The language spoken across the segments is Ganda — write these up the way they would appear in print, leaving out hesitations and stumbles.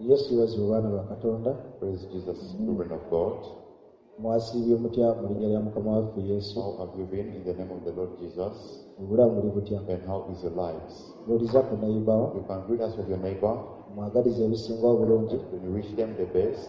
Yesu yazibwa baana ba Katonda. Praise Jesus, children of God. Mwasiibye mutya mu linnya lya Mukama waffe Yesu? How have you been in the name of the Lord Jesus? Obulamu buli butya? And how is your lives? Buuliza ku neighbor, You can greet us with your neighbor. mwagaliza ebisinga obulungi When you wish them the best,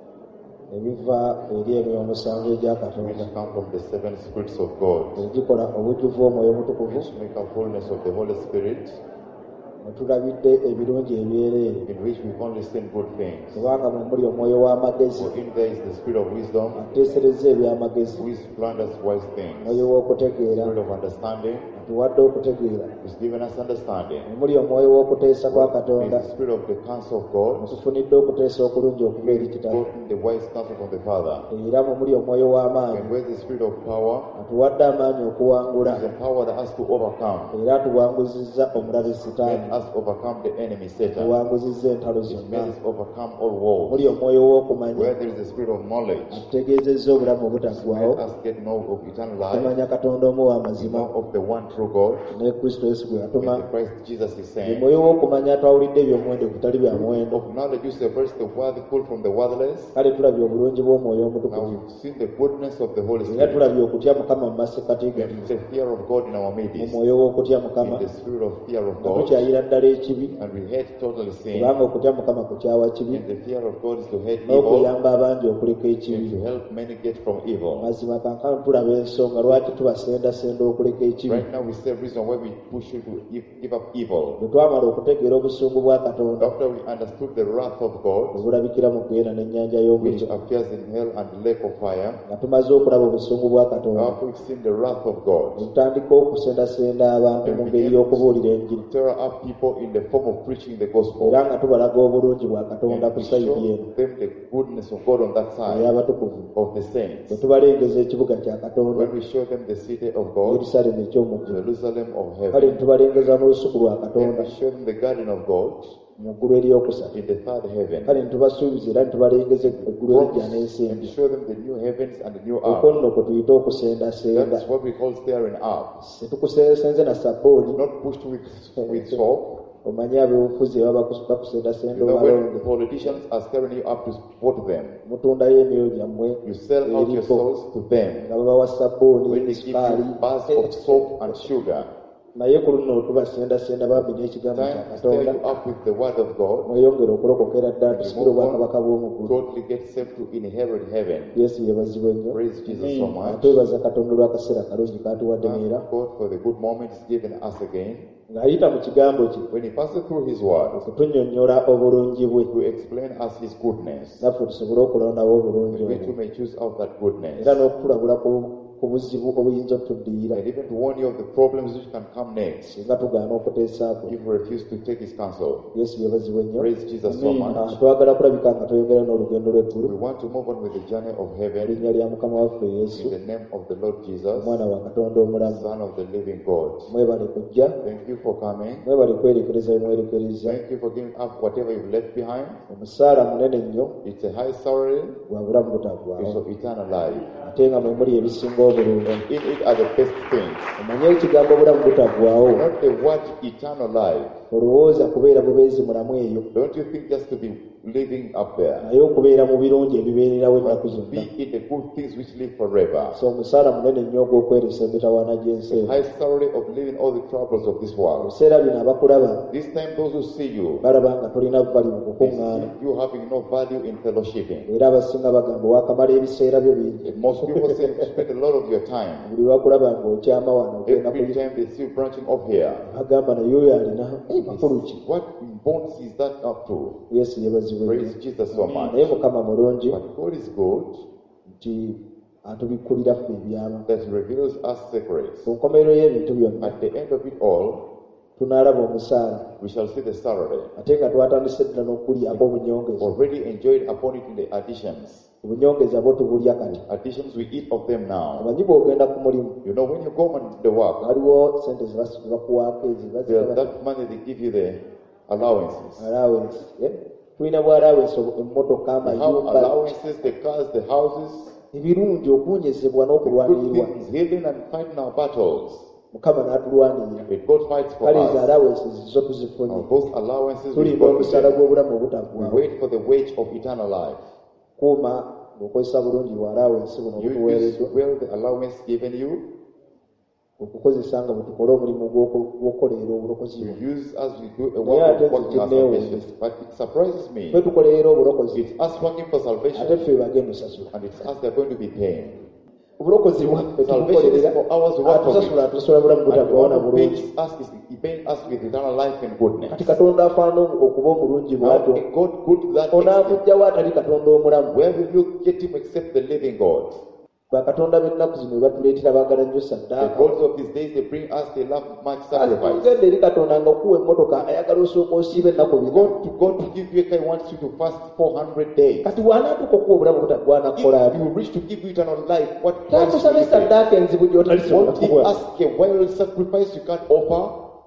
ebiva eri emyoyo omusango egya which Katonda come from the seven spirits of God, egikola obujjuvu omwoyo omutukuvu, which make a fullness of the Holy Spirit, mwe tulabidde ebirungi ebyereere, in which we've only seen good things. kubanga mwe muli omwoyo w'amagezi For in there is the spirit of wisdom, ateesereza eby'amagezi, which plunders wise things. omwoyo w'okutegeera Spirit of understanding, atuwadde okutegeera, which given us understanding. mwe muli omwoyo w'okuteesa kwa Katonda Is the spirit of the counsel of God, mutufunidde okuteesa okulungi okuva eri Kitaffe, gotten the wise counsel from the Father. era mwe muli omwoyo w'amaanyi And where the spirit of power, atuwadde amaanyi okuwangula, is empowered us to overcome. era atuwanguzizza omulabe Let Sitaani, us overcome the enemy Satan. atuwanguzizza entalo It zonna. makes us overcome all walls. Muli omwoyo w'okumanya Where there is the spirit of knowledge, atutegeezezza obulamu obutaggwaawo, let us get know of eternal life, tumanya Katonda omu we w'amazima know of the one true God, ne Kristo Yesu gwe yatuma. and the Christ Jesus is Ye saying. mwoyo w'okumanya atwawulidde ebyomuwendo bitali bya muwendo. Of knowledge you separates the worthful from the worthless. Kale tulabye obulungi bw'omwoyo Now omutukuvu, we've seen the goodness of the Holy era Spirit, tulabye okutya Mukama mu masekkati ge, and the fear of God in our midst, mu mwoyo w'okutya Mukama, in the spirit of fear of nga God, tukyayira ddala ekibi, and we hate totally sin, kubanga okutya Mukama kukyawa kibi, and the fear of God is to hate evil, n'okuyamba abangi okuleka and ekibi. to help many get from evil. Mazima kankana tulaba ensonga lwaki tubasendasenda okuleka ekibi. Right now we see a reason why we push you to give up evil. Bwe twamala okutegeera obusungu bwa Katonda After we understood the wrath of God, obulabikira mu Geena n'ennyanja which y'omuliro, appears in hell and lake of fire, nga tumaze okulaba obusungu bwa Katonda, after we've seen the wrath of God, tutandika okusendasenda abantu mu ngeri y'okubuulira enjiri, stir up people in the form of preaching the gospel, era nga tubalaga obulungi bwa Katonda and ku we sayidi show eno them the goodness of God on that side ey'abatukuvu. of the saints. Bwe tubalengeza ekibuga kya Katonda, When we show them the city of God, Yerusaalemi eky'omuggulu, Jerusalem of kale heaven, ne tubalengeza n'olusuku lwa and Katonda we show them the garden of God mu ggulu eryokusatu, in the third heaven, kale ne tubasuubiza era ne tubalengeza eggulu erijja and n'ensembi. show them the new heavens and the new Okwo earth. nno kwe tuyita okusendasenda. That's what we call stirring up. Tetukusenze na sabbuuni, Not pushed with soap. omanyi ab'obufuzi baba bakusendasenda You know, when obalonde, politicians are stirring you up to vote them, mutundayo emyoyo gyammwe you sell out your eriko, souls to them. nga babawa sabbuuni, When they give sukaali, you bars of soap and sugar, naye ku luno tubasendasenda bambi n'ekigambo kya time to stir Katonda, you up with the word of God, mweyongere okulokokera ddala and tusigire you move obwakabaka on, bw'omuggulu. totally get saved to inherit heaven. Yesu yeebazibwe nnyo. Praise Jesus so much. Twebaza Katonda olw'akaseera kalungi k'atuwadde n'era, Thank God for the good moments given us again. ng'ayita mu kigambo kye When He passes through His word okutunnyonnyola obulungi bwe, to explain us His goodness, naffe tusobole okulondawo obulungi and we obwo, too may choose out that goodness, era n'okutulabula ku buzibu obuyinza otuddiira and even to warn you of the problems which can come next singa tugaana okuteesaako. if we refuse to take His counsel. Yesu yeebazibwe nnyo. Praise Jesus so much. Twagala kulabika nga tweyongera n'olugendo We lw'eggulu. want to move on with the journey of heaven Erinnya lya Mukama waffe Yesu, in the name of the Lord Jesus, omwana wa Katonda omulamu. Son of the living God. Mwebale kujja, Thank you for coming. mwebale kwerekereza bye mwerekereza. Thank you for giving up whatever you've left behind. Omusaala munene nnyo It's a high salary. gwa bulamu It's butaggwaawo, of eternal life. ate nga mwe muli ebisinga obulungi. And in it are the best things. Omanye ekigambo obulamu butaggwaawo, Not the word eternal life. olowooza kubeera bubeezi mulamu eyo, Don't you think just to be living up there, naye okubeera mu birungi ebibeererawo but ennaku to zonna. be in the good things which live forever. So omusaala munene nnyo ogw'okweresa emitawaana gy'ensi eno. High salary of living all the troubles of this world. Mu biseera bino abakulaba This time those who see you, balaba nga tolina vali mu they kukuŋŋaana, see you having no value in fellowshipping. era abasinga bagamba waakamala ebiseera byo bingi. And most people say you spend a lot of your time. Buli lwakulaba ng'okyama wano ogenda Every time they see you branching off here, bagamba naye oyo alina makulu ki. what bones is that up to? Yesu yeebazibwe nnyo. Praise Jesus so much. Naye Mukama mulungi But God is good nti atubikkulira ffe ebyama. that reveals us secrets. Ku nkomerero y'ebintu byonna At the end of it all, tunaalaba omusaala, we shall see the salary. ate nga twatandise ddala n'okugulyako obunyongeza. Already enjoyed upon it in the additions. Obunyongeza bwo tubulya kati. Additions, we eat of them now. Omanyi bw'ogenda ku mulimu, You know, when you go on the work, waliwo sente ze bakuwaako there's that money they give you the allowances. allowance. Tulina bwa allowance emmotoka, You have amayumba, allowances, the cars, the houses, ebirungi okuwunyezebwa the good n'okulwanirirwa. things, healing and fighting our battles. Mukama n'atulwanirira If God fights for kale ezo us, allowances zo tuzifunye those allowances we tulimba got omusala them. gw'obulamu We obutaggwaawo wait for the wage of eternal life. kuuma ng'okozesa bulungi bwa allowance buno You use obutuweereddwa well the allowance given you. okukozesa nga bwe tukole omulimu gw'okukoleera obulokozi You buno use as we do a Yeah, work I of working our don't think salvation. But it surprises me. ffe tukoleera obulokozi It's us working for ate salvation, ffe bagenda osasula and it's us they're going to be paying. obulokozi bwaffe Salvation is tubukolerera for ours who work for atusasula it. atusasula bulamu And the butaggwawo na one who bulungi pays us is paying us with eternal life and goodness. kati katonda afaana okuba omulungi Now, bwatyo a God good to that extent. onaamugjawo atali katonda omulamu Where will you get him except the living God? bakatonda b'ennaku zino batuleetera baagala nnyo The saddaaka gods of these days, they bring us, they love much sacrifice. ogenda eri katonda nga okuwa emmotoka ayagala osooka osiiba ennaku bina God to give you a car, he wants you to fast 400 days. kati bw'anaatuka okuwa obulamu butaggwana If kukola ati you wish to give you eternal life, what price will takusaba you pay? esaddaaka enzibu gy'otalisobola Won't he kuwa ask a wild sacrifice you can't offer?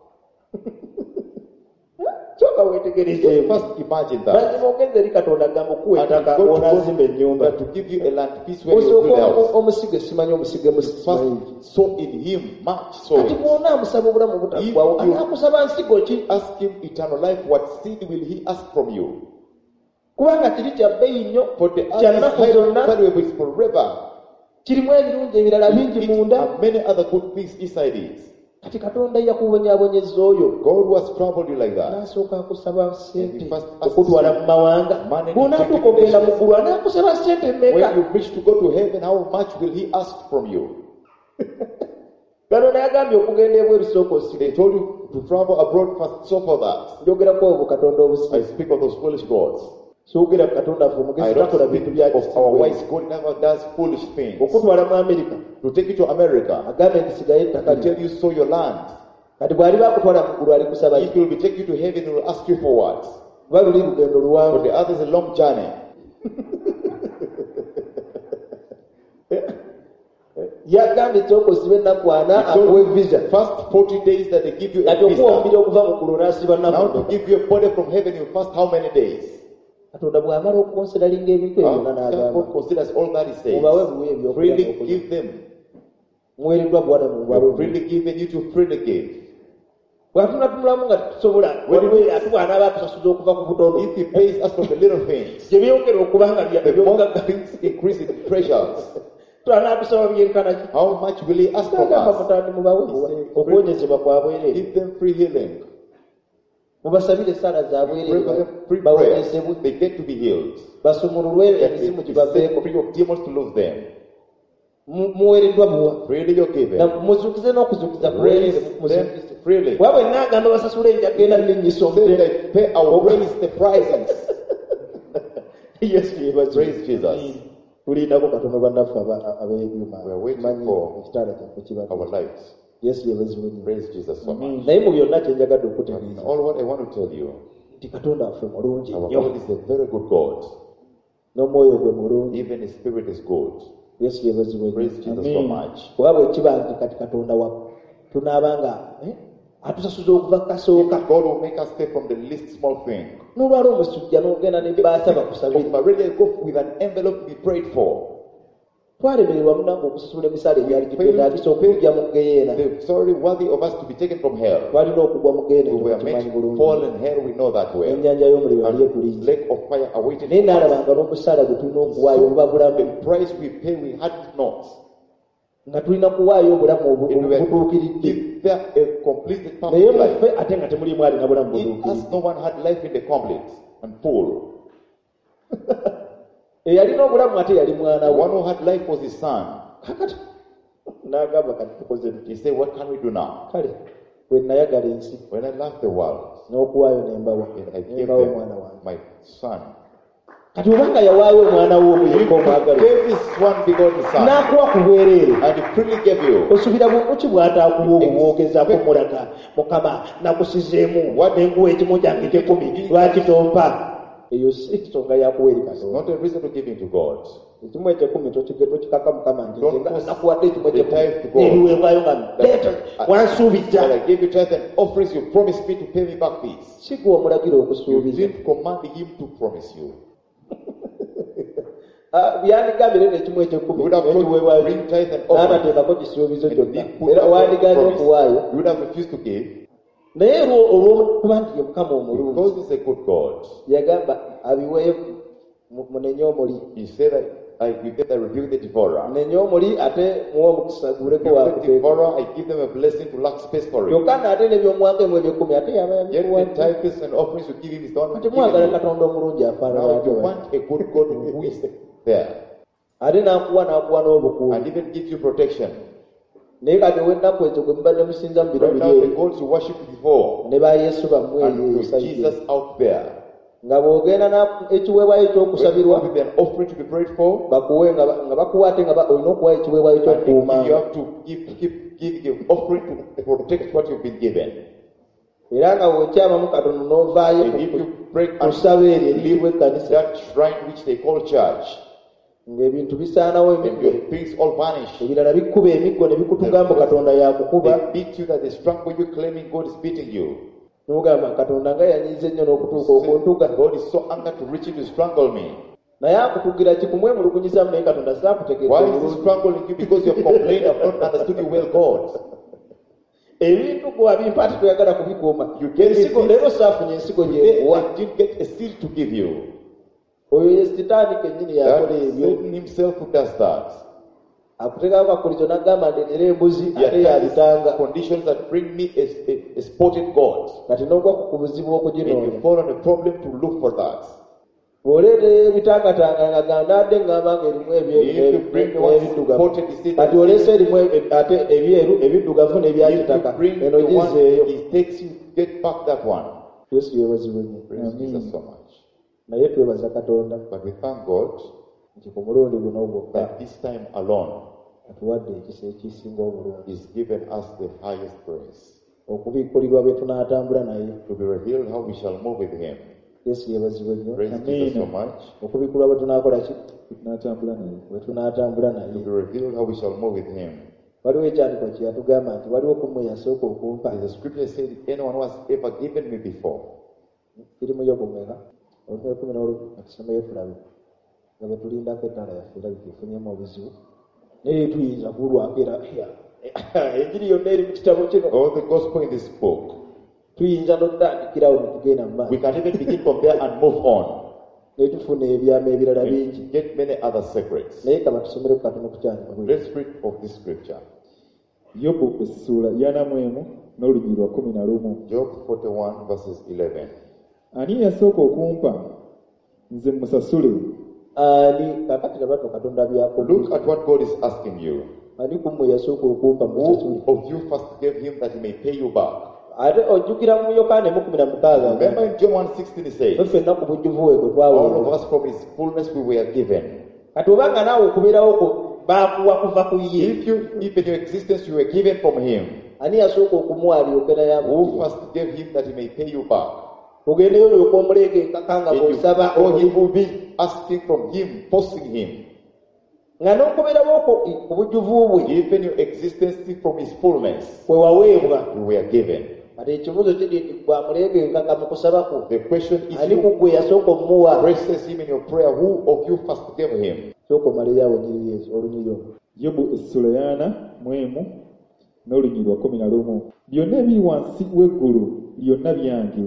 kyokka weetegerezeemu Just first imagine that. mazima ogenza eri katonda agamba okuwa And ettaka God to onaazimba ennyumba to give you a land piece where you build osooka a house. omusige simanyi omusige musimanyi First, sow in him much kati sowing. bw'onaamusaba obulamu butaggwawo If you- anaakusaba nsigo ki Ask him eternal life, what seed will he ask from you? kubanga kiri kya bbeeyi nnyo For the kya other nnaku is zonna valuable is forever. kirimu ebirungi ebirala bingi munda And many other good things inside it. kati katonda yakubonyaabonyeza oyo God was troubled you like that. n'asooka akusaba sente First ask okutwala mu mawanga money bw'onaatuuka ogenda mu ggulu anaakusaba sente mmeka When you wish to go to heaven, how much will he ask from you? katonda yagambye okugenda ebweru sooka osige They told you to travel abroad first, so for that. njogerako obwo katonda I obusige speak of those foolish gods. soogera ku katonda affe I omugezi don't takola bintu bya speak of our kisibu wise God never does foolish things. okutwala mu amerika To take you to America, agambe nti sigayo ettaka to lyo tell you sow your land. kati bw'ali bakutwala mu ggulu alikusaba If he will be taking you to heaven, he will ask you for what? kuba luli lugendo For luwanvu the other is a long journey. yagambye ekyoka osiba ennaku ana He told akuwe you visa first 40 days that they give you kati a okuwa omubiri visa. okuva mu ggulu n'asiba Now nnaku to give you a body from heaven, you fast how many days? katonda bw'amala okukonseralinga ebintu ebyo byonna n'agamba God considers all that he says. mubawe buwe ebyokulya Freely n'okunywa. give them. muweereddwa bwana mu You bubalo are freely given, you to freely give. bw'atunatunulamu nga tusobola waliwo ate bw'anaaba atusasuza okuva ku butono If he pays us for the little things, gye byongera okuba nga the more ebyomugagga things increase in treasures. twanatusaba byenkana ki How much will he ask from agamba us? mutandi mubawe okuwonyezebwa kwa bwereere Give them free healing. mubasabire esaala za Pray bwereere for them free bawonyezebwe prayers. They get to be healed. basumululwe That they emizimu be gibaveeko set free of demons to lose them. muweereddwa buwa Freely you're given. muzuukize n'okuzuukiza bwereere Raise them muzuukize freely. wabwe naagamba basasule enjagenda linnyisa Say omutende that pay, I will raise the prices. yesu yebaze Praise Jesus. tulindako katono bannaffe ab'ebyuma We are waiting manyi for ekitaala kyaffe kiba Our lives. yesu yebaziwe nnyo Praise Jesus so much. naye mu byonna kyenjagadde And okutegeeza all what I want to tell you, nti katonda waffe mulungi our nnyo God is a very good God. n'omwoyo gwe mulungi Even His Spirit is good. yesu yebaziwe Praise Jesus so much. kuba bwe kiba nti kati katonda waffe tunaabanga atusasuza okuva kasooka God will make us pay from the least small thing. n'olwala omusujja n'ogenda ne baasa bakusabire From already go with an envelope to be prayed for. twalemererwa munange okusasula emisala ebyali gitwetaagisa okujja mu geyeena They're sorry worthy of us to be taken from hell. twalina okugwa mu geyeena We were tukimanyi meant to bulungi fall in hell, we know that way. ennyanja y'omuliro yali And etulinze lake of fire awaited naye us. n'alabanga n'omusaala gwe tulina okuwaayo obuba bulamu The price we pay, we had it not. nga tulina kuwaayo obulamu And we were obutuukiridde give there a complete and naye perfect life. muffe ate nga temulimu alina bulamu In us, butuukiridde no one had life in the complete and full. eyalina obulamu ate yali mwana The we one who had life was his son. kakati n'agamba kati tukoze tuti He said, what can we do now? kale bwe nayagala ensi When I left the world, n'okuwaayo nembawa and I gave nembawo omwana them wange my son. kati obanga yawaayo omwana we omuyinka He omwagala gave his one begotten son, n'akuwa ku bwereere and he freely gave you. osubira buntu ki bw'ataakuwa obumwogezaako mulaga mukama nakusizeemu nenguwa ekimu kyange kyekumi lwaki tompa eyo si nsonga yakuwa eri It's katonda not a reason to give in to God. ekimu ekyekumi tokikaka mukama nti Don't nze force nakuwadde ekimu the tithe to ekyekumi God. nebiweebwayo nga leeta wansuubiza But I gave you tithe and offerings, you promised me to pay me back this. sikuwa omulagira You okusuubiza didn't command him to promise you. Byandigambire n'ekimu He eky'ekkumi would have told you n'ekiweebwayo bring tithe and offering. n'atateekako kisuubizo And kyonna did put era up wandigaanye promise. okuwaayo You would have refused to give naye olw'okuba nti ye mukama omulungi because he's a good God. yagamba abiweeyo munenye omuli He said that you get the rebuke the devourer. munenye omuli ate muwe omukisa guleko You the wakuteeka devourer, I give them a blessing to lack space for it. kyokka n'ate n'ebyomwaka emu eby'ekkumi ate yaba Yet the yabikuwa tithes and offerings you give him is the one ati who mwagala gives you. katonda omulungi afaanana Now you atyo want a good God who is there ate n'akuwa n'obukuumi and even gives you protection. naye kati ow'ennaku ezo gwe mubadde musinza mu biro Right biri now the ebi gods you worship before ne ba yesu bammwe and eyo with Jesus out there. nga bw'ogenda ekiweebwayo When you ekyokusabirwa go with an offering to be prayed for, bakuwe nga bakuwa ate nga olina okuwa ekiweebwayo and you ky'okukuumanga have to give offering to protect what you've been given. era nga bw'okyamamu katono n'ovaayo And if you pray ku and ssabo eryo eriyitibwa leave ekkanisa that shrine which they call church, ng'ebintu bisaanawo and emiggo your things all vanish. ebirala bikuba emiggo ne bikutugamba katonda yakukuba They beat you, that they strangle you, claiming God is beating you. n'ogamba katonda nga yanyiiza ennyo n'okutuuka okuntuga God is so angry to reach you to strangle me. naye akutugira kikumwemulugunyizamu naye katonda saakutegeeza Why is he bulungi strangling you? Because you have complained, I've not understood you well, God. ebintu gwe abimpa ati toyagala kubikuuma You gave me ensigo this. leero saafunye ensigo Today gyekuwa I didn't get a seal to give you. oyo ye sitaani kennyini yakola That ebyo Satan himself who does that. akuteekako kakulizo n'agamba ndeetera embuzi He ate yabitanga has conditions that bring me a spotted goat. kati n'ogwa ku buzibu And okuginoonya you fall on a problem to look for that. bw'oleeta ebitangatanga nga gandadde ngamba ng'erimu If you bring the one ebiddugavu spotted, you see kati oleese erimu ate ebyeru ebiddugavu if n'ebyakitaka you bring eno the one, gizeeyo he takes you, get back that one. yesu yeebazibwe nnyo Praise Jesus so much. naye twebaza katonda But we thank God nti ku mulundi guno gwokka that this time alone, atuwadde ekisa ekisinga obulungi He's given us the highest praise. okubikkulirwa bye tunaatambula naye To be revealed how we shall move with Him. yesu yeebazibwe nnyo Praise Jesus so much. okubikkulirwa bwe tunaakola ki Tunatambula naye. bwe tunaatambula naye To be revealed how we shall move with Him. waliwo ekyandiko kye yatugamba nti waliwo kumwe yasooka okumpa There's a scripture said, anyone who has ever given me before. kiri mu yogomeka olukumi n'olusomeyo tulabe nga bwe tulindako ettala yaffe erabika efunyemu obuzibu naye tuyinza kulwako era enjiri yonna eri mu kitabo kino All the gospel in this book. tuyinza n'otandikirawo ne tugenda mu We maaso can even begin from there and move on. ne tufuna ebyama ebirala bingi And get many other secrets. naye kaba tusomere ku katono ku kyandiko bwe Let's read of this scripture. Yobu essula ya mwemu n'oluggi lwa 11. Job 41 verses 11. Ani yasooka okumpa nze musasule? ani kakati labato katonda byako Look at what God is asking you. ani kumwe yasooka okumpa musasuli Who of you first gave him that he may pay you back? ate ojjukira mu yokaana 16 Remember in John 1:16 it says, ffenna ku bujjuvu bwe gwe all of twaweebwa us from his fullness we were given. kati obanga naawe okubeerawo baakuwa kuva ku ye If you, even your existence, you were given from him. ani yasooka okumuwa alyoke naye Who amuwe first gave him that he may pay you back? ogendeyo olyoka omuleega enkaka nga And you bw'osaba go, he will be asking from him, forcing him. nga n'okubeerawo ku bujjuvu bwe Even your existence from his fullness, kwe waweebwa you were given. kati ekibuzo kiri nti gwamuleega enkaka mu kusaba kwo The question is, ani ku you gwe yasooka omumuwa praises him in your prayer. Who of you first gave him? sooka omalire awo enyiriri ezo olunyiri olwo Yobu essula ya mwemu n'oluggi lwa 11. Byonna ebiri wansi w'eggulu byonna byange.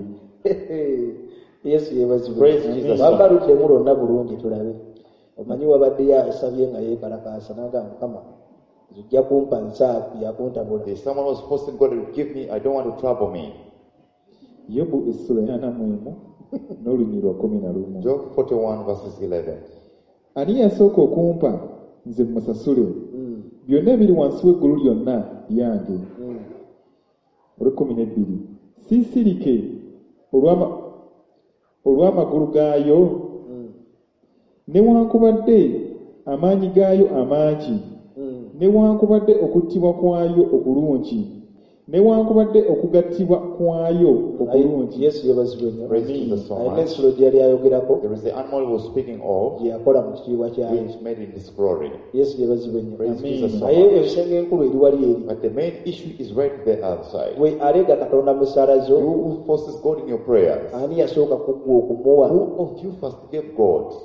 yesu yeebazibwe Praise Jesus. bambaluddemu lwonna bulungi tulabe omanyi wabaddeyo asabye nga yeekalakaasa n'agamba mukama zijja kumpa nsaafu yakuntabula There's someone who's forcing God to give me. I don't want to trouble me. Yobu essula ya mwemu n'oluggi lwa 11. Job 41 verses 11. Ani yasooka okumpa nze musasule? Byonna ebiri wansi w'eggulu lyonna byange. Olw'ekkumi n'ebbiri. Siisirike olw'amagulu gaayo, newankubadde amaanyi gaayo amangi, newankubadde okuttibwa kwayo okulungi, newankubadde okugattibwa kwayo okulungi. yesu yeebazibwe nnyo Praise Jesus so alina much. ensolo gye yali ayogerako There is the animal he was speaking of, gye yakola mu kitiibwa kyayo which made in his glory. yesu yeebazibwe nnyo Praise Jesus so naye much. ensonga enkulu eri wali eri But the main issue is right to the other side. gwe aleega katonda mu ssala zo You who forces God in your prayers. ani yasooka kuggwa okumuwa Who of you first gave God?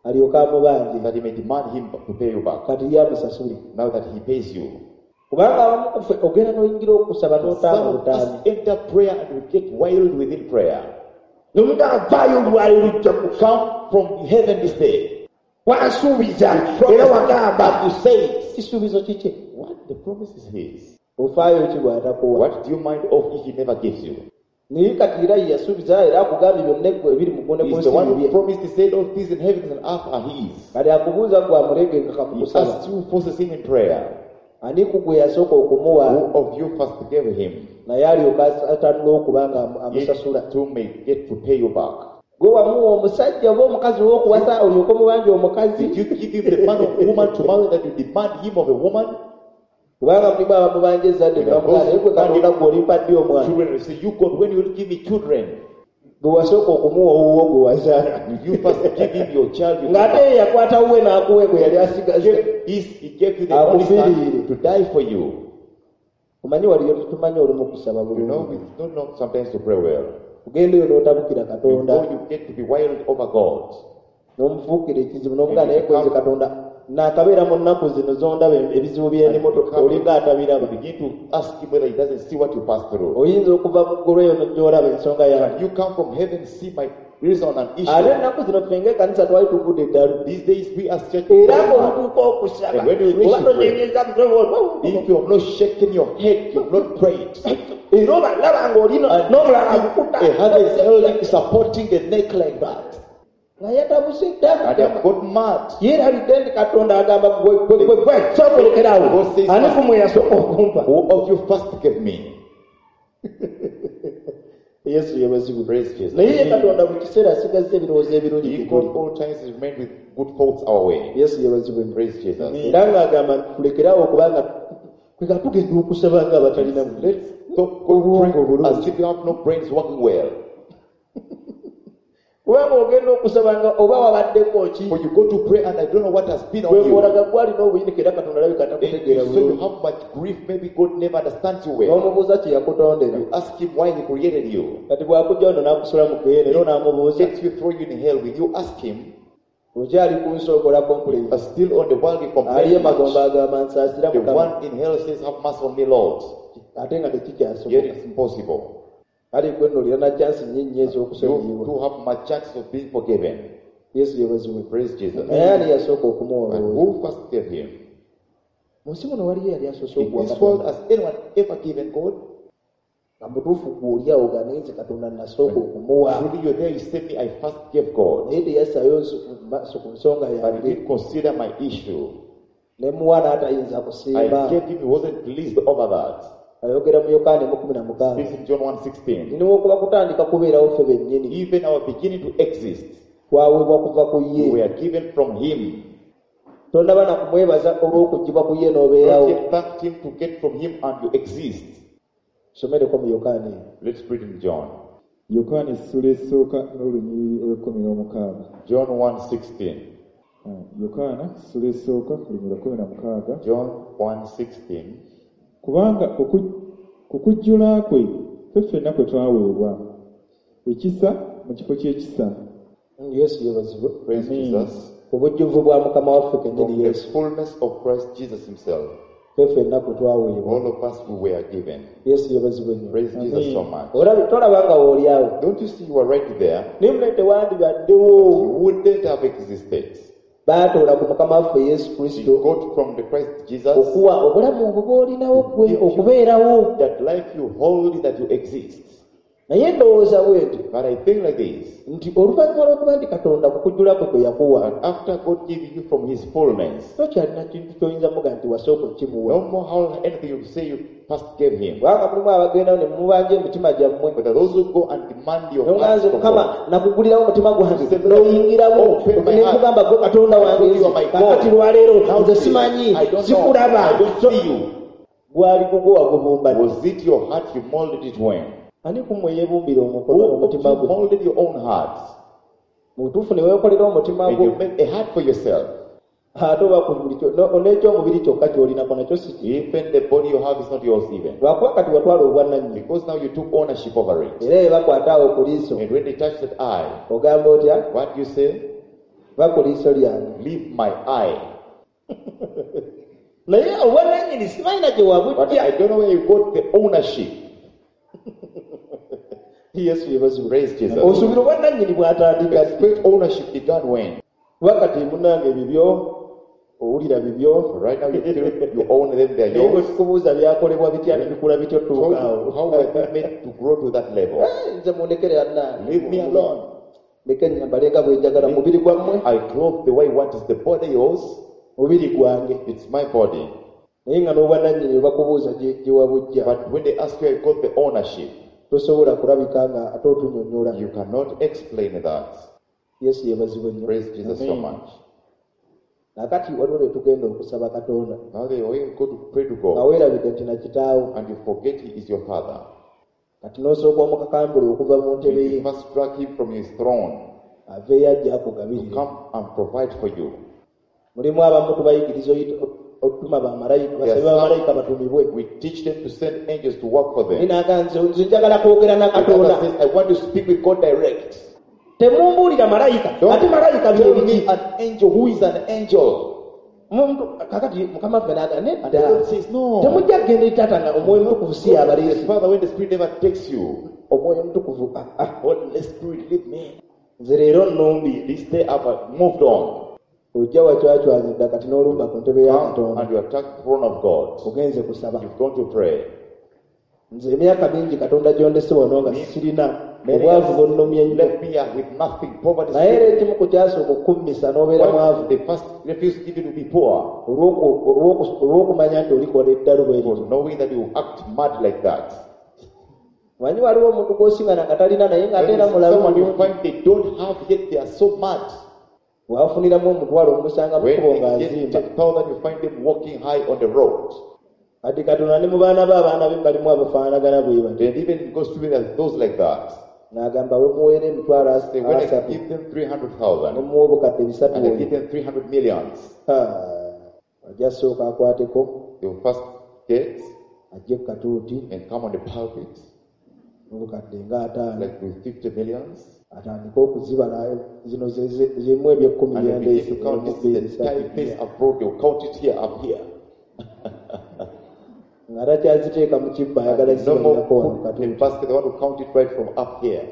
alyoke amubanje that he may demand him to pay you back. kati ye amusasule. Now that he pays you. Kubanga abamu ku ffe ogenda n'oyingira okusaba n'otaama Some of butaani. us enter prayer and we get wild within prayer. N'omuntu avaayo olwali lujja ku Come from heaven this day. wansuubiza era wagamba You say, kisuubizo kiki? what? The promise is his. Ofaayo ki bw'atakuwa? What do you mind of if he never gives you? Naye kati era ye yasuubiza era akugambye byonna eggwe ebiri mu ggone He's the one who bye. promised to say all things in heaven and earth are his. Kati akubuuza gwe amulege nga He kamukusaba. asked you forces him in prayer. Ani ku gwe yasooka okumuwa Who of you first gave him? naye alyoka atanula okuba nga amusasula. It too may get to pay you back. Gwe wamuwa omusajja oba omukazi w'okuwasa olyoke omubanja omukazi. Did you give him the man of woman to marry that you demand him of a woman? Kubanga mulimu abamubanja ezzadde ne bamugamba naye gwe Katonda gwe olimpa ddi omwana. Children, say, you God, when you will give me children, Gwe wasooka okumuwa owuwo gwe wazaala. did you first give him your child? Ng'ate ye yakwata wuwe n'akuwe gwe yali asigaze. He gave you the only son Akufiriire. to die for you. Omanyi waliyo tumanyi olumu kusaba You bulungi. know, we don't know sometimes to pray well. Kugenda eyo n'otabukira Katonda. Before you get to be wild over God. N'omufuukira ekizibu n'omugaa naye kwezi Katonda n'akabeera mu nnaku zino zondaba ebizibu by'enimo olinga atabiraba. You begin to ask him whether he doesn't see what you pass through. Oyinza okuva mu ggulu eyo n'ojjolaba ensonga yange. You come from heaven, see my reason and issue. Ate ennaku zino ffe ng'ekkanisa twali tugudde eddalu. These days we as church, Era ng'otuuka okusaba And when you reach oba to pray, totegeeza mutobo if you have not shaken your head, you have not prayed. era oba ndaba ng'olino n'omulala agukutta A hand is held supporting the neck like that. nga yatabuse And dda. they have got mad. Yeerabidde nti Katonda agamba gwe sookolekerawo ani kumwe yasooka okumpa. Who of you first gave me? Yesu yebazibu. Praise Jesus. Naye ye Katonda buli kiseera asigazza ebirowoozo ebirungi He gye God tuli. all times remained with good thoughts our way. Yesu yebazibu. Praise Jesus. Era ng'agamba tulekerawo kubanga kwega tugenda okusaba nga abatalina mu. Let's stop praying as if you have no brains working well. Kubanga ogenda okusaba nga oba wabaddeko ki. For you go to pray and I don't know what has been on you. Gwekolaga gwalina obuyinike era Katonda alabika And atakutegeera so you bulungi. have much grief, maybe God never understands you well. N'omubuuza kye yakutondera. You ask him why he created you. Kati bw'akujja ono n'akusula mu geyeena era onaamubuuza. Takes you, throw you in hell. Will you ask him? Okyali ku nsi okola complain. But still on the world you Ali complain emagomba much. agamba nsaasira The Mukama. one in hell says, have mercy on me, Lord. Ate nga Yet tekikyasoboka. it's impossible. Kale gwe nno olina na chance nnyingi You ez'okusonyiyibwa. do have much chances of being forgiven. Yesu yebaziwe. Praise Jesus. Naye ani yasooka okumuwa And olowooza? who first gave him? Mu nsi muno waliyo yali asoose In okuwa this world, Katonda. has anyone ever given God? Nga mutuufu gw'oliawo ga naye nze Katonda nasooka okumuwa. Truly you're there, you say me, I first gave God. Naye teyassaayo maaso ku nsonga But he yange. didn't consider my issue. Ne muwa n'atayinza kusiima. I gave him, he wasn't pleased over that. Ayogera mu Yokaana 16. This is John 1:16. Niniwo okuba kutandika kubeerawo ffe bennyini. Even our beginning to exist, Twaweebwa kuva ku we ye. were given from him. Tondaba na kumwebaza olw'okuggyibwa ku ye Not n'obeerawo. yet thanked him to get from him and you exist. Somereko mu Yokaana eyo. Let's read in John. Yokaana essula esooka n'olunyiriri olw'ekkumi n'omukaaga. John 1:16. Yokaana essula esooka olunyiriri lwa kkumi na mukaaga. John 1:16. Kubanga ku kujjula kwe ffe ffenna kwe twaweebwa ekisa mu kifo ky'ekisa. Yesu yebazibwe. Praise Amen. Jesus. Obujjuvu bwa Mukama waffe From kennyini the Yesu. fullness of Christ Jesus himself, Ffe ffenna kwe twaweebwa. all of us who were given. Yesu yebazibwe nnyo. Praise Amen. Jesus so much. Tolaba nga woolyawo. Don't you see you are right there? Naye mule tewandibaddewo. You wouldn't have existed. Baatoola ku Mukama waffe Yesu Kristo You got from the Christ Jesus okuwa obulamu obwo bw'olinawo ggwe okubeerawo. that life you hold, that you exist. Naye ndowooza bwenti But I think like this, nti oluvannyuma lw'okuba nti Katonda kukujjulako kwe yakuwa, that after God giving you from his fullness, tokyalina kintu ky'oyinza muga nti wasooka okimuwa. no more how anything you say you first gave him. Kubanga mulimu abagendawo ne mumubanja emitima gyammwe. But those who go and demand your Noŋŋanze heart from Mukama God, nakugulirawo omutima gwange n'oyingirawo Open my heart. nekugamba gwe Katonda wange You are my God. kakati lwaleero Now nze see, simanyi I don't know, sikulaba. I don't see you. Gwali gugwe wagubumba. Was it your heart you molded it when? Ani kumwe yeebumbira omukono Who of omutima you gwe? molded your own heart? Mu butuufu ne weekolera omutima And gwe. you made a heart for yourself. Ate oba ku buli n'ekyomubiri kyokka ky'olinako nakyo si ki. Even the body you have is not yours even. Lwakuba kati watwala obwannannyini. Because now you took ownership over it. Era ebakwata awo ku liiso And when they touch that eye, ogamba otya? what do you say? bakola iso lyange. Leave my eye. Naye obwannannyini sibalina gye But I wabujja. don't know where you got the ownership. Yesu yebazibwe. Praise Jesus. Osuubira obwannannyini bw'atandika. Great ownership began when? Wakati munange bibyo owulira bibyo Right now you feel you own them, they are naye bwe yours. tukubuuza byakolebwa bitya nebikula bityo So tuukaawo. how were you made to grow to that level? Nze mundekere anna Leave me alone. leke nyambale nga bwe njagala mubiri gwammwe I clothe the way I want. Is the body yours? mubiri gwange It's my body. naye nga n'obwannannyini bakubuuza gye wabujja But when they ask you, I got the ownership. tosobola kulabika nga ate otunyonnyola. You cannot explain that. Yesu yebazibwe nnyo. Praise Jesus so much. Nakati waliwo lwe tugenda okusaba Katonda Now they go to pray to nga God, weerabidde nti na kitaawo and you forget He is your Father. kati n'osooka omukakambule okuva mu ntebe ye You must drag Him from His throne aveeyo ajja to akugabirire. come and provide for you. Mulimu abamu tubayigiriza otuma bamalayika basabe Yes, bamalayika batumibwe. We teach them to send angels to work for them. Ninaga nze njagala kwogera na The Bible Katonda. says, I want to speak with God direct. Temumbuulira malayika ate malayika Tell bye me biki? an angel. Who is an angel? Muntu kakati mukama ffe n'aga And the nedda Lord says, no. temujja kgenda etata nga omwoyo mutukuvu si The abaleesi. Father, when the Spirit never takes you, Omwoyo mutukuvu Holy Spirit, leave me. nze leero nnumbi This day I've moved on. ojja wacwacwanyidda kati n'olumba ku ntebe ya Come Katonda and you attack the throne of God. ogenze kusaba. You've gone to pray. Nze emyaka mingi Katonda gyondese wano nga sirina Many obwavu bonnumye nnyo left me here with nothing. Poverty. naye era ekimu ku kyasooka okukummisa n'obeera mwavu They first refused even to be poor, olw'okumanya nti olikola eddalu bwe for lityo. knowing that you act mad like that. Manyi waliwo omuntu gw'osinga nga talina naye ng'ate When era it's mulamu someone you bulungi. find they don't have yet, they are so mad. Bw'afuniramu omutwalo omusanga mu When kkubo they ng'azimba. get 10,000, you find them walking high on the road. Kati Katonda ne mu baana be abaana be balimu abafaanagana bwe bati. Then even it goes to be as those like that. N'agamba we muweera emitwalo Say, when I asatu give them ne 300,000 muwa obukadde bisatu and I oyo. give them 300 millions, Ajja sooka akwateko they will first get ajje ku katuuti and come on the pulpit obukadde ng'ataano like with 50 millions. atandike okuzibala zino zemu eby'ekkumi And they byenda begin to count this tiny place abroad, they'll count it here, up here. nga takyaziteeka mu kibba ayagala And no more zibalirako wano put in katuuti. basket, they want to count it right from up here.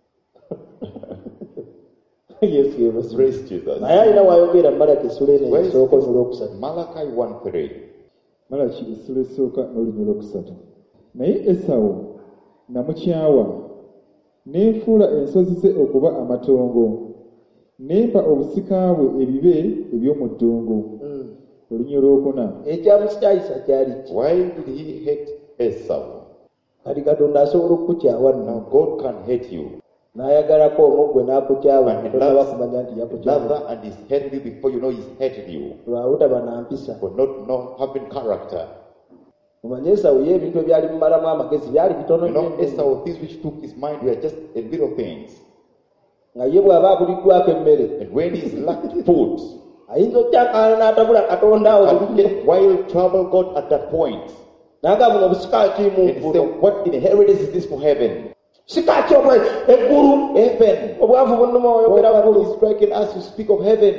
Yesu yebazibwe. Praise Jesus. naye alina wayogera mu Malaki essula eno Where is esooka this? n'olwokusatu. Malachi 1:3. Malaki essula esooka n'olunyi olwokusatu. Naye Esawu namukyawa, n'enfuula ensozi ze okuba amatongo, n'empa obusika bwe ebibe eby'omu ddungu. Olunyi olwokuna. Ekyamusikyayisa kyali ki? Why did he hate Esau? Kati Katonda asobola okukukyawa nno Now God can hate you. n'ayagalako omugwe n'akukyawa And he tonnaba loves kumanya nti yakukyawa another and he's hated you before you know he's hated you. lwabutaba na mpisa. For not having character. Omanye Esawu ye ebintu ebyali mumalamu amagezi byali bitono You know, nnyo. Esau, things which took his mind were just a little things. nga ye bw'aba abuliddwako emmere And when he's lacked food, ayinza okkyakaana n'atabula Katonda awo and buludde get wild trouble God at that point. naga buno busika ki mu And he nfuno said, what inheritance is this for heaven? busika ki obwe eggulu Heaven. obwavu bunnuma oyogera God ggulu. is striking us to speak of heaven.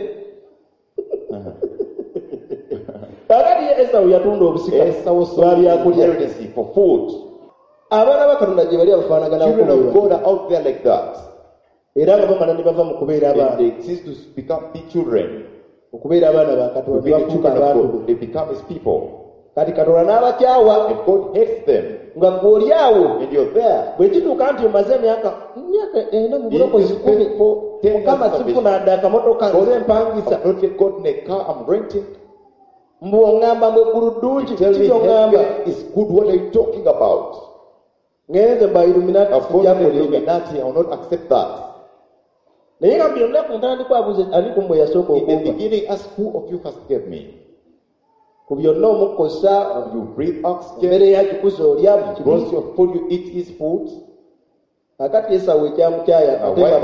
Kakati ye Esawu yatunda obusika Esau sold lwa his byakulya. inheritance for food. Abaana ba Katonda gye bali abafaanagana Children of okubeera God are out there like that. era nga bamala ne bava mu kubeera And abaana they cease to become the children. okubeera abaana ba To Katonda be the bafuuka children of abantu God. They become his people. kati Katonda n'abakyawa And God hates them. nga gw'oli awo And you're there. bwe kituuka nti omaze emyaka ena mu bulokozi If 10 you for 10 years mukama of sifuna adde akamotoka nze mpangisa I've not yet gotten a car, I'm renting. mbu oŋŋamba mbwe ku luddungi You tell me kikyoŋŋamba heaven is good, what are you talking about? ngenze mba iluminati Of course, the sijjakolera Illuminati, I will not accept that. naye nga byonna ku ntandikwa abuuze ani ku mmwe yasooka In the okumva beginning, ask who of you first gave me. ku byonna omukkosa You breathe oxygen, emmere yagikuza olya grows your food, you eat his food. akati Esawu ekyamukyaya ate nga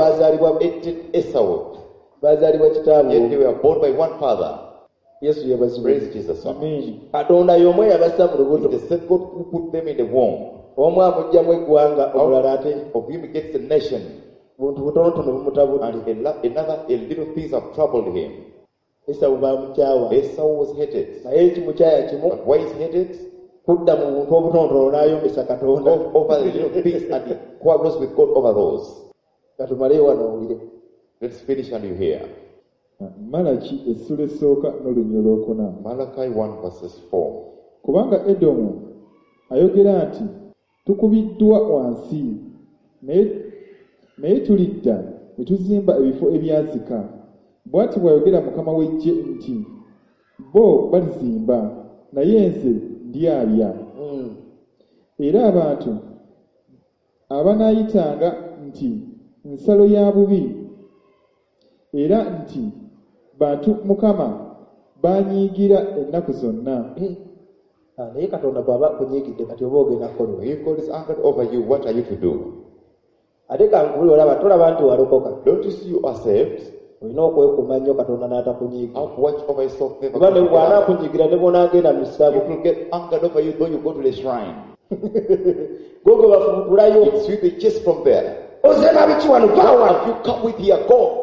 baazaalibwa kitaabwe Yet they were born by one father. Yesu yebazibwe. Praise Jesus. Amiini. Katonda y'omu eyabassa mu lubuto The same God who put them in the womb. omu amuggyamu eggwanga omulala ate Of him gets the nation. buntu butonotono bumutabudde. And a little things have troubled him. Esawu bamukyawa. Esau was hated. Naye ekimukyaya kimu But why is hated? kudda mu buntu obutonotono n'ayombesa Katonda. Over the little things and he quarrels with God over those. Katumaleyo wano owulire. Let's finish and you hear. Malaki essula esooka n'olunyiriri olwokuna. Malachi 1 verses 4. Kubanga Edomu ayogera nti tukubiddwa wansi naye tulidda ne tuzimba ebifo ebyazika. Bw'ati bw'ayogera Mukama w'eggye nti bo balizimba naye nze ndyalya. Era abantu abanaayitanga nti nsalo ya bubi era nti bantu Mukama banyiigira ennaku zonna. Naye Katonda bw'aba kunyiigidde kati oba ogenda kukola. If God is angered over you, what are you to do? Ate kankubuli olaba tolaba nti walokoka. Don't you see you are saved? Olina okwekuuma nnyo Katonda n'atakunyiigira. Have watch over yourself. Kuba ne bw'anaakunyiigira ne bw'onaagenda mu ssabo. It will get angered over you though you go to the shrine. Gwe bafumutulayo. It's with the chase from there. Oze nabiki wano pawa. Have you come with your God?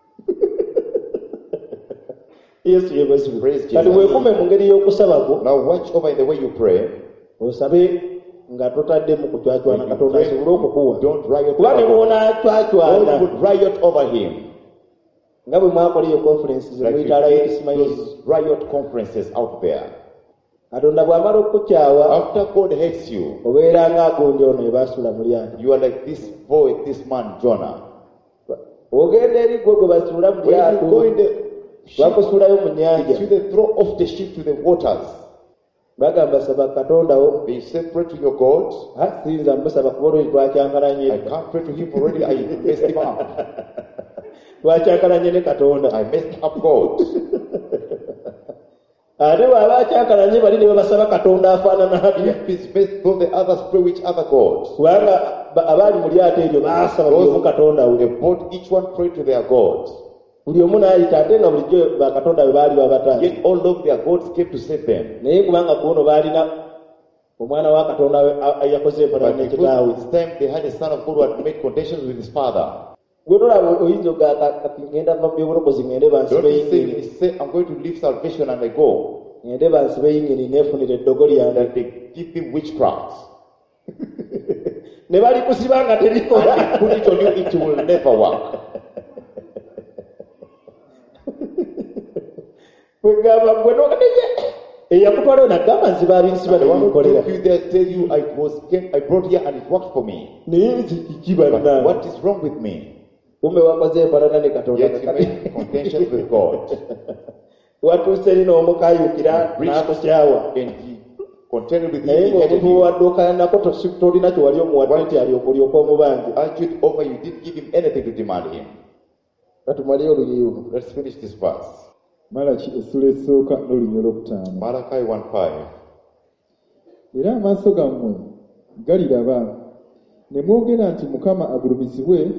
Yesu yeebazibwe. Praise Jesus. Kati weekuume mu ngeri y'okusaba kwo. Now watch over in the way you pray. Osabe nga totaddemu kucwacwana Katonda asobole okukuwa. Don't riot Kuba ne over him. bw'onaacwacwana. God would riot over him. Nga bwe mwakola eyo conference ze Like muyita you Ismail. those riot conferences out there. Katonda bw'amala okukukyawa After God hates you, obeera ng'agonja ono ebaasula mu lyanjo. you are like this boy, this man Jonah. Ogenda eri gwe gwe basuula mu When you go lyato in the ship, bakusuulayo mu it's nnyanja. you they throw off the ship to the waters. Bagamba saba Katonda wo. They say pray to your God. Sinza musaba kuba olweri twakyankalanye. I can't pray to him already. I messed him up. Twakyankalanye ne Katonda. I messed up God. Ate bw'aba akyankalanye bali ne babasaba Katonda afaanana atya. If it's messed, though the others pray which other God. Kubanga abaali mu lyato eryo baasaba buli omu Katonda we. They both each one pray to their God. Buli omu n'ayita ate nga bulijjo bakatonda be baali babataano. Yet all of their gods came to save them. Naye kubanga kuno baalina omwana wa Katonda yakoze empalana But n'ekitaawe. because this time they had a son of God who had made conditions with his father. Gwe tolaba oyinza kati ngenda va mu by'obulokozi ngende bansibe Don't you say, yingini. he say, I'm going to leave salvation and I go. Ngende bansibe yingini neefunira eddogo lyange. That they give him witchcraft. Ne bali kusiba nga terikola. And they put it on you, it will never work. Kwegamba gwe n'okadeje. Eyakutwala onagamba nsiba abinsiba The one who tebimukolera. took you there tell you I brought here and it worked for me. Naye kiba But nna. what is wrong with me? Kumbe wakoze empalana ne Katonda. Yet you made contentions with God. Watuuse eri n'omukayuukira n'akukyawa. And he contended with Naye him. He hated ng'omuntu you. waddukana tolina kye wali omuwadde nti olyoka omubanja. Argued over you didn't give him anything to demand him. Katumale oluyiru. Let's finish this verse. Malaki essula esooka n'olunyiriri olwokutaano. Malachi 1:5. Era amaaso gammwe galiraba ne mwogera nti Mukama agulumizibwe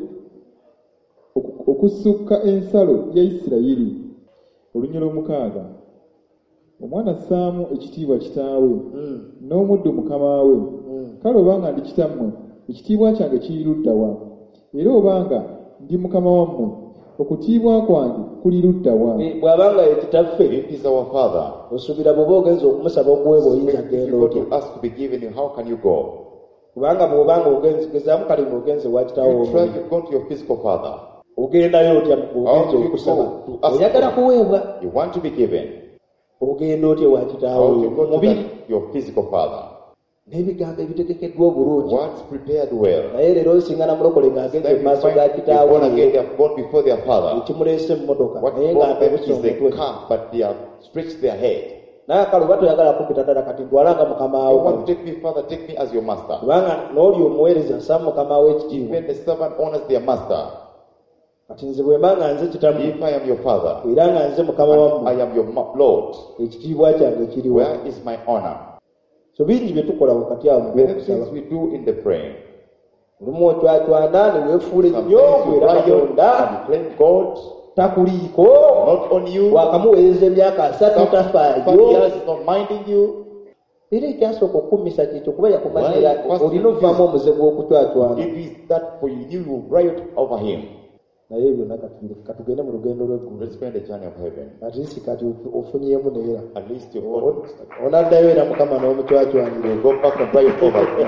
okusukka ensalo ya Isirayiri. Olunyiriri omukaaga. Omwana assaamu ekitiibwa kitaawe n'omuddu mukama we. Kale obanga ndi kitammwe ekitiibwa kyange kiri ludda wa? Era obanga ndi mukama wammwe okutiibwa kwange kuli ludda wa? Bw'abanga ye kitaffe If he's our father, osuubira bw'oba ogenza okumusaba okuweebwa oyinza if genda you go otya. to ask to be given you, how can you go? Kubanga bw'obanga ogezaamu kale ng'ogenze wa kitaawo You try, omu. you go to your physical father. Ogendayo otya ogenza you okusaba. go to ask Oyagala for- kuweebwa. You want to be given. Ogenda otya wa kitaawo How do you go to mubiri. your physical father? N'ebigambo ebitegekeddwa obulungi. What's prepared well? Naye leero osinga na mulokole ng'agenze Then mu you maaso find ga they're kitaawe born again, they have gone before their father. ekimuleese mu mmotoka What naye brought them ng'atebuse is the omutwe. car, but they have stretched their head. Naye akalo oba toyagala kumpita ddala kati ntwalanga mukama You wawe. want to take me, Father, take me as your master. Kubanga n'oli omuweereza ssa mukama w'ekitiibwa. When the servant honors their master, Kati nze bwe mba nga nze kitamu if I am your father, era nga nze mukama and I wammwe am your Lord, ekitiibwa kyange kiriwa. where is my honor? So bingi bye tukola wakati awo mu Many byokusaba. things we do in the praying. Olumu ocwacwana ne weefuula Sometimes ennyo you era riot Katonda and you claim God, takuliiko. not on you. Wakamuweereza emyaka 3 5 tafaayo. years not minding you. era ekyasooka okukumisa kyekyo kuba yakumanyira Why? First olina ovaamu omuze gw'okutwatwana It is that for you, you will riot over him. naye ebyo katugende mu lugendo lw'eggulu Let's spend the journey of heaven. at least kati ofunyeemu neera At least you onaddayo era mukama n'omutwatwanira will go back and riot over him.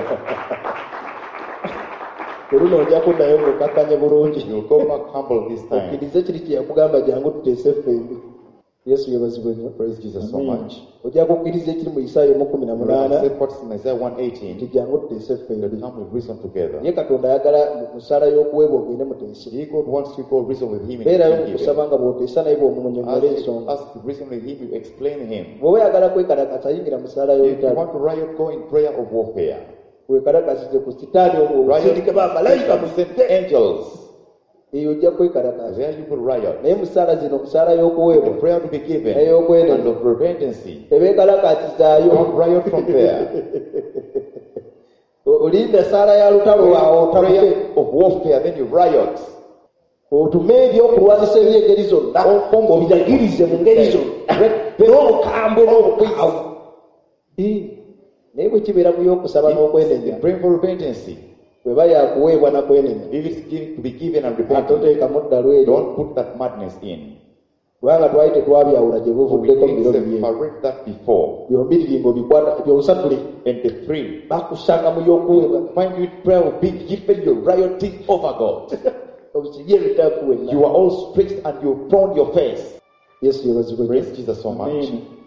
oluno ojja kuddayo ng'okakkanye bulungi You'll go back humble this time. okkirize kiri kye yakugamba jangu tuteese ffembi yesu yebazibwe nnyo Praise Jesus so Amen. much. ojja kukkiriza ekiri mu isaayo mu 18 Say what's in Isaiah nti 1:18. jangu tuteese That ffembi come with reason together. naye katonda ayagala mu nsala y'okuweebwa ogende muteese He God wants you to go reason with him and beerayo give mukusaba him. nga bw'oteesa naye bw'omunyonyola ensonga Ask to reason with him, you explain him. bw'oba oyagala kwekalakasa yingira mu nsala If you y'olutalo want to riot, go in prayer of warfare. wekalakasize ku sitaani obwo osindike bamalayika mu send angels. eyo ojja kwekalakasa There you will riot. naye mu ssaala zino mu ssaala The y'okuweebwa prayer to be given ey'okwenenya and of repentance. tebeekalakasizaayo Don't riot from there. olinda ssaala ya lutalo waawe otabuke Prayer of warfare, then you riot. otume ebyokulwanyisa ebyengeri zonna obiyagirize mu ngeri zonna n'obukambwe n'obukwavu naye bwe kibeera mu y'okusaba n'okwenenya Praying for repentance. bweba yakuweebwa nakwenenya If it's to be given and ate repented, oteekamu ddalo eryo don't put that madness in. kubanga twali tetwabyawula gye We buvuddeko mu biro didn't bibye separate that before. byombi biringo bikwata byonsatule And the three, bakusanga mu y'okuweebwa find you prayer will be given, you're rioting over God. obukirye ebitaaku wenna You are all stretched and you prone your face. yesu yebazibwe Praise Jesus so much. Amen.